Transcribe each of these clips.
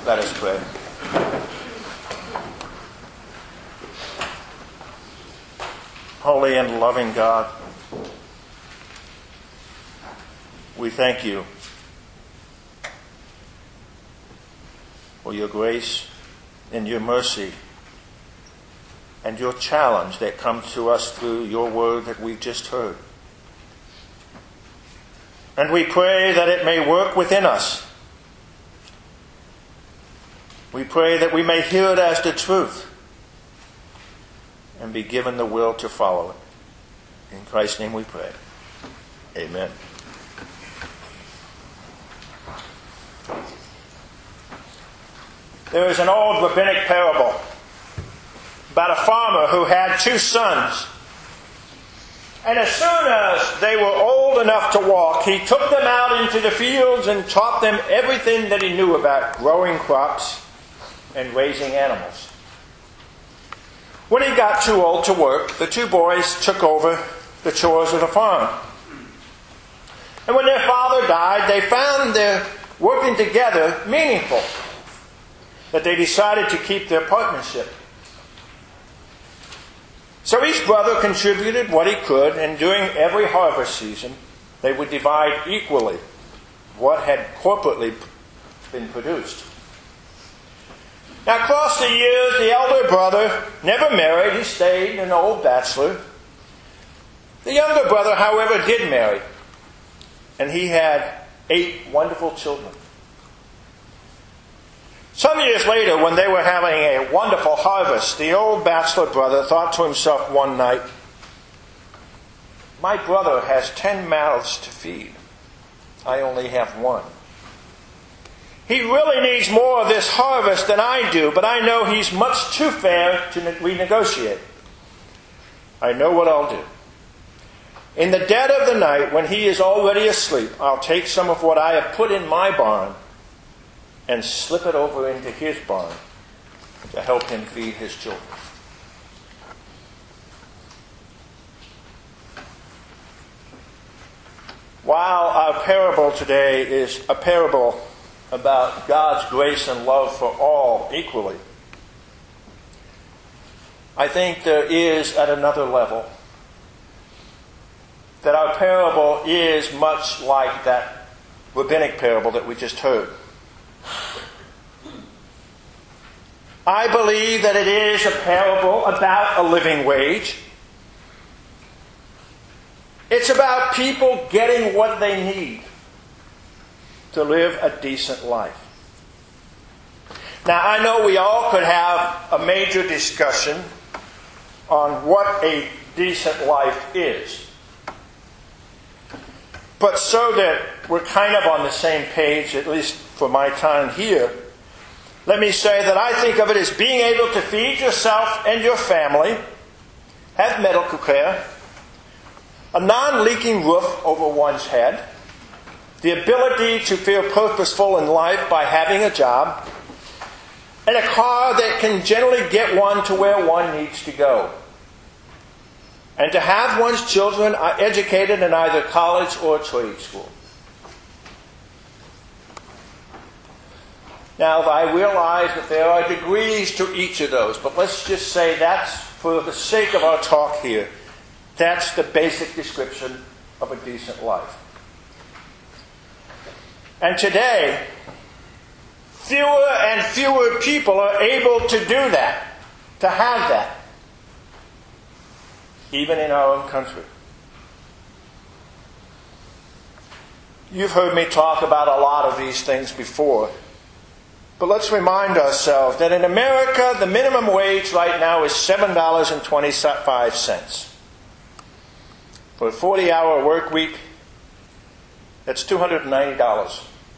Let us pray. Holy and loving God, we thank you for your grace and your mercy and your challenge that comes to us through your word that we've just heard. And we pray that it may work within us. We pray that we may hear it as the truth and be given the will to follow it. In Christ's name we pray. Amen. There is an old rabbinic parable about a farmer who had two sons. And as soon as they were old enough to walk, he took them out into the fields and taught them everything that he knew about growing crops and raising animals. When he got too old to work, the two boys took over the chores of the farm. And when their father died, they found their working together meaningful, that they decided to keep their partnership. So each brother contributed what he could, and during every harvest season, they would divide equally what had corporately been produced. Now, across the years, the elder brother never married. He stayed an old bachelor. The younger brother, however, did marry. And he had 8 wonderful children. Some years later, when they were having a wonderful harvest, the old bachelor brother thought to himself one night, "My brother has 10 mouths to feed. I only have 1. He really needs more of this harvest than I do, but I know he's much too fair to renegotiate. I know what I'll do. In the dead of the night, when he is already asleep, I'll take some of what I have put in my barn and slip it over into his barn to help him feed his children." While our parable today is a parable about God's grace and love for all equally, I think there is, at another level, that our parable is much like that rabbinic parable that we just heard. I believe that it is a parable about a living wage. It's about people getting what they need to live a decent life. Now, I know we all could have a major discussion on what a decent life is. But so that we're kind of on the same page, at least for my time here, let me say that I think of it as being able to feed yourself and your family, have medical care, a non-leaking roof over one's head, the ability to feel purposeful in life by having a job, and a car that can generally get one to where one needs to go. And to have one's children educated in either college or trade school. Now, I realize that there are degrees to each of those, but let's just say that's, for the sake of our talk here, that's the basic description of a decent life. And today, fewer and fewer people are able to do that, to have that, even in our own country. You've heard me talk about a lot of these things before. But let's remind ourselves that in America, the minimum wage right now is $7.25. For a 40-hour work week, that's $290.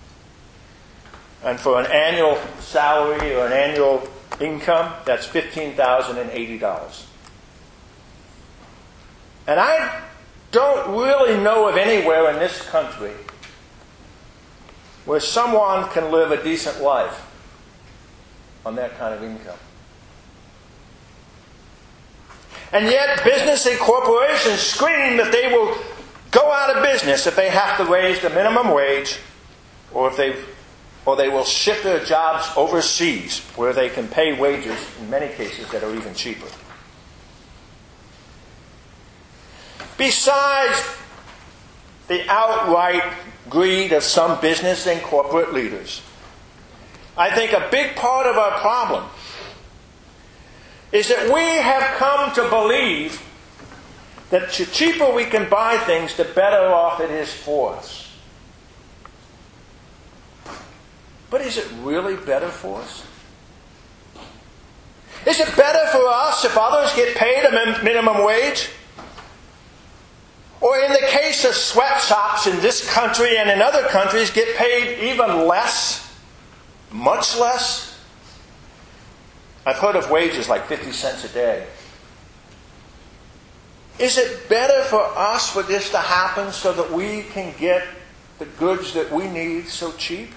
And for an annual salary or an annual income, that's $15,080. And I don't really know of anywhere in this country where someone can live a decent life on that kind of income. And yet, business and corporations scream that they will go out of business if they have to raise the minimum wage or if they or they will ship their jobs overseas where they can pay wages, in many cases, that are even cheaper. Besides the outright greed of some business and corporate leaders, I think a big part of our problem is that we have come to believe that the cheaper we can buy things, the better off it is for us. But is it really better for us? Is it better for us if others get paid a minimum wage? Or in the case of sweatshops in this country and in other countries, get paid even less? Much less? I've heard of wages like 50 cents a day. Is it better for us for this to happen so that we can get the goods that we need so cheap?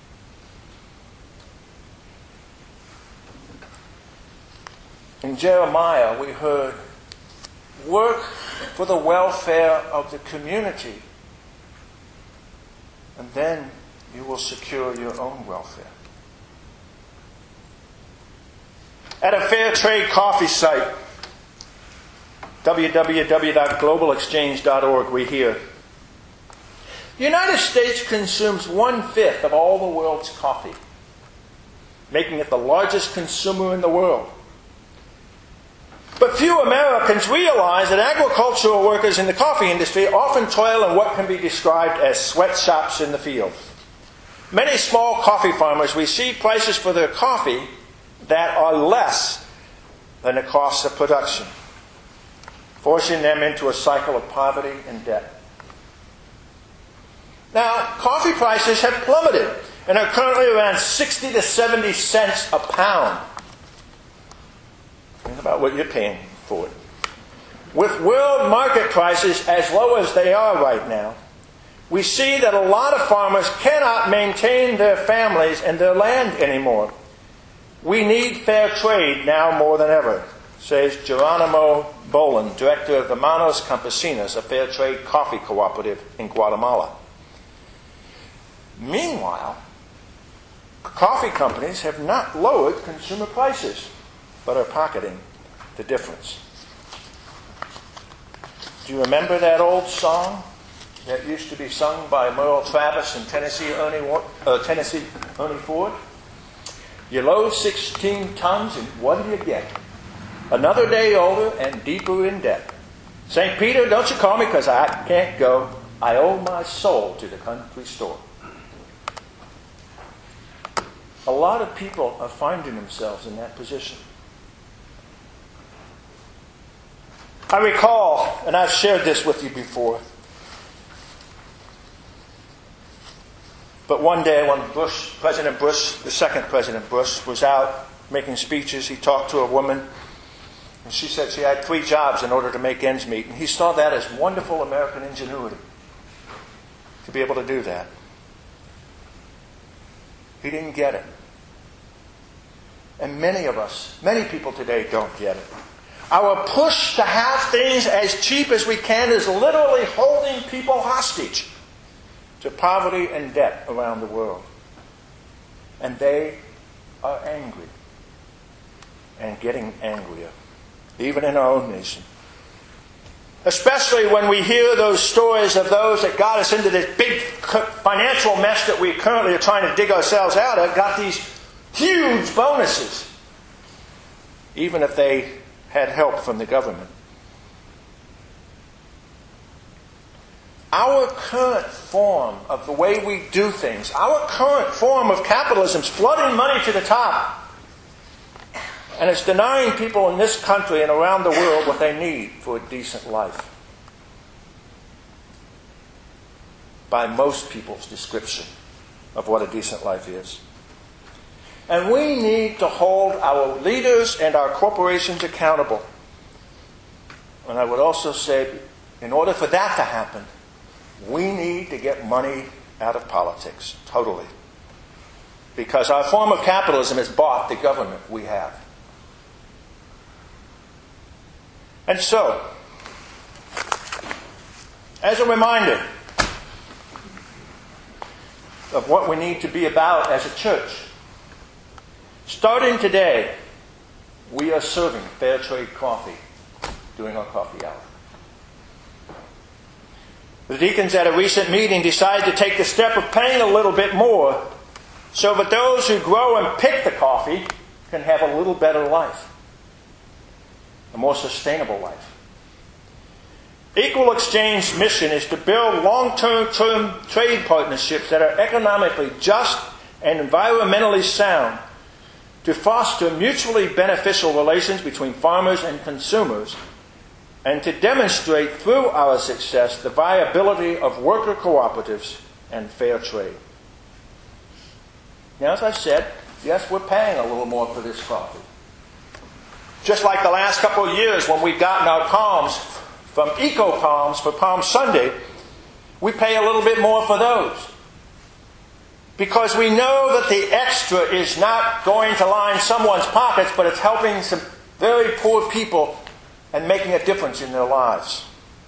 In Jeremiah, we heard, work for the welfare of the community, and then you will secure your own welfare. At a fair trade coffee site, www.globalexchange.org, we hear, the United States consumes 1/5 of all the world's coffee, making it the largest consumer in the world. But few Americans realize that agricultural workers in the coffee industry often toil in what can be described as sweatshops in the field. Many small coffee farmers receive prices for their coffee that are less than the cost of production, forcing them into a cycle of poverty and debt. Now, coffee prices have plummeted and are currently around 60 to 70 cents a pound. Think about what you're paying for it. With world market prices as low as they are right now, we see that a lot of farmers cannot maintain their families and their land anymore. We need fair trade now more than ever, says Geronimo Bolin, director of the Manos Campesinos, a fair trade coffee cooperative in Guatemala. Meanwhile, coffee companies have not lowered consumer prices, but are pocketing the difference. Do you remember that old song that used to be sung by Merle Travis and Tennessee Ernie Ford? You load 16 tons and what do you get? Another day older and deeper in debt. St. Peter, don't you call me because I can't go. I owe my soul to the country store. A lot of people are finding themselves in that position. I recall, and I've shared this with you before, but one day when President Bush, the second President Bush, was out making speeches, he talked to a woman, and she said she had 3 jobs in order to make ends meet. And he saw that as wonderful American ingenuity, to be able to do that. He didn't get it. And many people today don't get it. Our push to have things as cheap as we can is literally holding people hostage to poverty and debt around the world. And they are angry and getting angrier, even in our own nation. Especially when we hear those stories of those that got us into this big financial mess that we currently are trying to dig ourselves out of, got these huge bonuses, even if they had help from the government. Our current form of the way we do things, our current form of capitalism is flooding money to the top. And it's denying people in this country and around the world what they need for a decent life. By most people's description of what a decent life is. And we need to hold our leaders and our corporations accountable. And I would also say, in order for that to happen, we need to get money out of politics, totally. Because our form of capitalism has bought the government we have. And so, as a reminder, of what we need to be about as a church. Starting today, we are serving fair trade coffee during our coffee hour. The deacons at a recent meeting decided to take the step of paying a little bit more so that those who grow and pick the coffee can have a little better life, a more sustainable life. Equal Exchange's mission is to build long-term trade partnerships that are economically just and environmentally sound, to foster mutually beneficial relations between farmers and consumers, and to demonstrate through our success the viability of worker cooperatives and fair trade. Now, as I said, yes, we're paying a little more for this coffee. Just like the last couple of years when we've gotten our palms from Eco Palms for Palm Sunday, we pay a little bit more for those. Because we know that the extra is not going to line someone's pockets, but it's helping some very poor people and making a difference in their lives.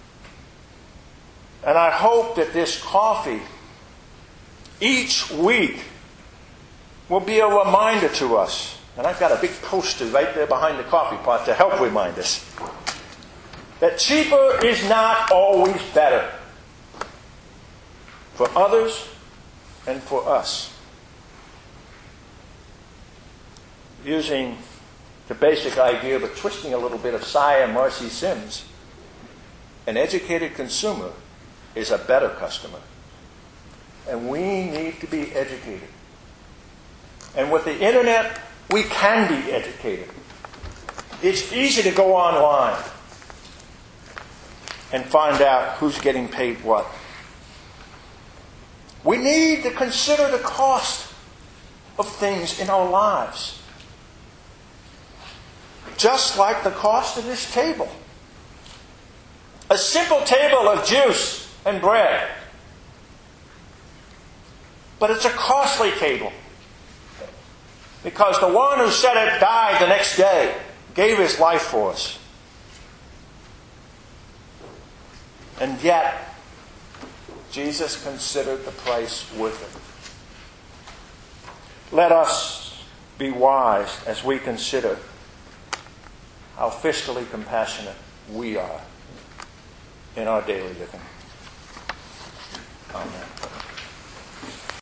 And I hope that this coffee each week will be a reminder to us. And I've got a big poster right there behind the coffee pot to help remind us that cheaper is not always better for others and for us. Using the basic idea, but twisting a little bit of Cy and Marcy Sims, an educated consumer is a better customer. And we need to be educated. And with the internet, we can be educated. It's easy to go online and find out who's getting paid what. We need to consider the cost of things in our lives. Just like the cost of this table. A simple table of juice and bread. But it's a costly table. Because the one who set it died the next day, gave his life for us. And yet, Jesus considered the price worth it. Let us be wise as we consider how fiscally compassionate we are in our daily living. Amen.